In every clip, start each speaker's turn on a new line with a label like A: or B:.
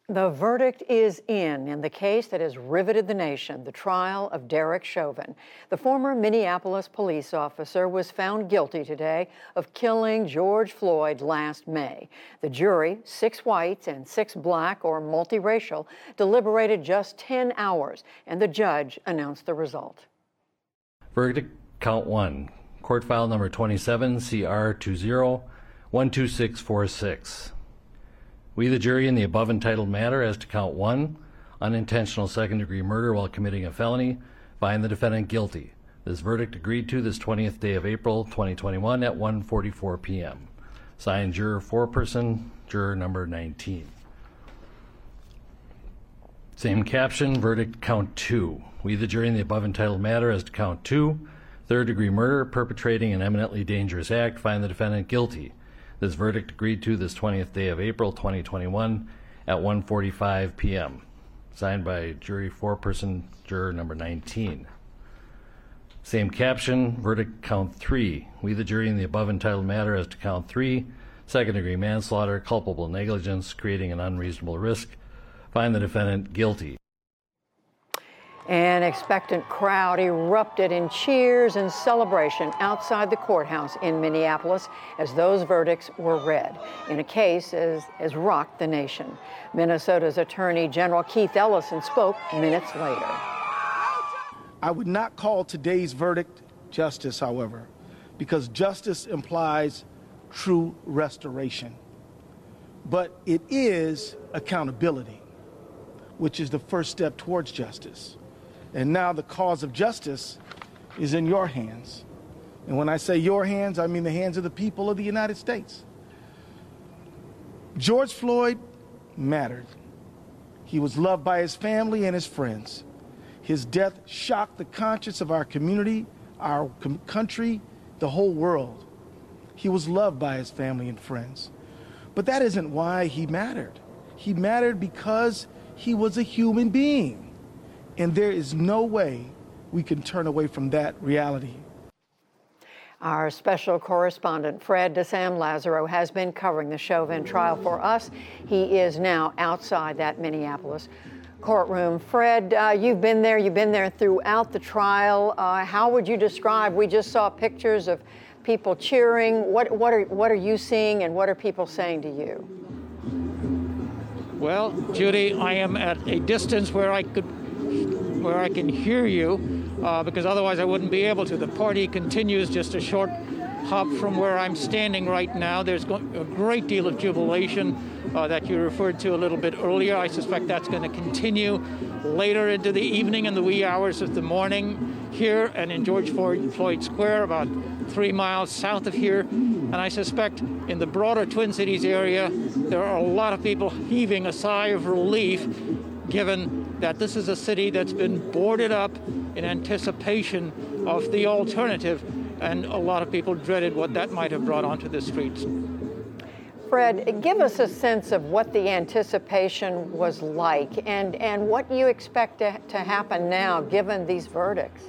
A: The verdict is in the case that has riveted the nation, the trial of Derek Chauvin. The former Minneapolis police officer was found guilty today of killing George Floyd last May. The jury, 6 whites and 6 black or multiracial, deliberated just 10 hours, and the judge announced the result.
B: Verdict, count 1. Court file number 27, CR 20-12646. We, the jury, in the above entitled matter as to count 1, unintentional second-degree murder while committing a felony, find the defendant guilty. This verdict agreed to this 20th day of April, 2021 at 1:44 p.m. Signed, juror foreperson, juror number 19. Same caption, verdict count 2. We, the jury, in the above entitled matter as to count 2, third-degree murder, perpetrating an eminently dangerous act, find the defendant guilty. This verdict agreed to this 20th day of April, 2021 at 1:45 p.m. Signed by jury foreperson, juror number 19. Same caption, verdict count 3. We, the jury, in the above entitled matter as to count 3, second-degree manslaughter, culpable negligence, creating an unreasonable risk, find the defendant guilty.
A: An expectant crowd erupted in cheers and celebration outside the courthouse in Minneapolis as those verdicts were read in a case as rocked the nation. Minnesota's Attorney General Keith Ellison spoke minutes later.
C: I would not call today's verdict justice, however, because justice implies true restoration. But it is accountability, which is the first step towards justice. And now the cause of justice is in your hands. And when I say your hands, I mean the hands of the people of the United States. George Floyd mattered. He was loved by his family and his friends. His death shocked the conscience of our community, our country, the whole world. He was loved by his family and friends. But that isn't why he mattered. He mattered because he was a human being. And there is no way we can turn away from that reality.
A: Our special correspondent, Fred DeSam-Lazaro, has been covering the Chauvin trial for us. He is now outside that Minneapolis courtroom. Fred, you've been there throughout the trial. How would you describe? We just saw pictures of people cheering. What are you seeing, and what are people saying to you?
D: Well, Judy, I am at a distance where I can hear you, because otherwise I wouldn't be able to. The party continues just a short hop from where I'm standing right now. There's a great deal of jubilation that you referred to a little bit earlier. I suspect that's going to continue later into the evening and the wee hours of the morning here and in George Floyd Square, about 3 miles south of here. And I suspect in the broader Twin Cities area, there are a lot of people heaving a sigh of relief, given that this is a city that's been boarded up in anticipation of the alternative, and a lot of people dreaded what that might have brought onto the streets.
A: Fred, give us a sense of what the anticipation was like and what you expect to happen now, given these verdicts.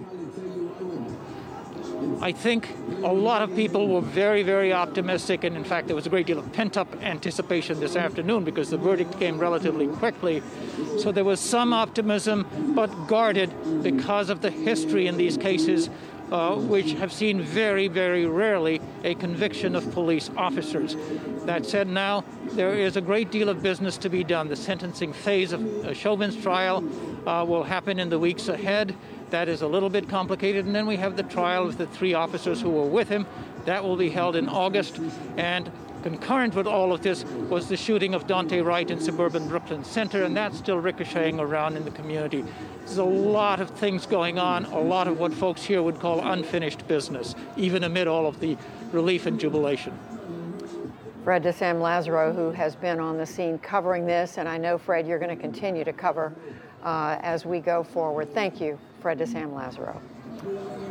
D: I think a lot of people were very, very optimistic, and in fact there was a great deal of pent-up anticipation this afternoon because the verdict came relatively quickly. So there was some optimism, but guarded because of the history in these cases, which have seen very, very rarely a conviction of police officers. That said, now there is a great deal of business to be done. The sentencing phase of Chauvin's trial will happen in the weeks ahead. That is a little bit complicated. And then we have the trial of the 3 officers who were with him. That will be held in August. And concurrent with all of this was the shooting of Daunte Wright in suburban Brooklyn Center, and that's still ricocheting around in the community. There's a lot of things going on, a lot of what folks here would call unfinished business, even amid all of the relief and jubilation.
A: Fred DeSam-Lazaro, who has been on the scene covering this, and I know, Fred, you're going to continue to cover as we go forward. Thank you, Fred DeSam-Lazaro.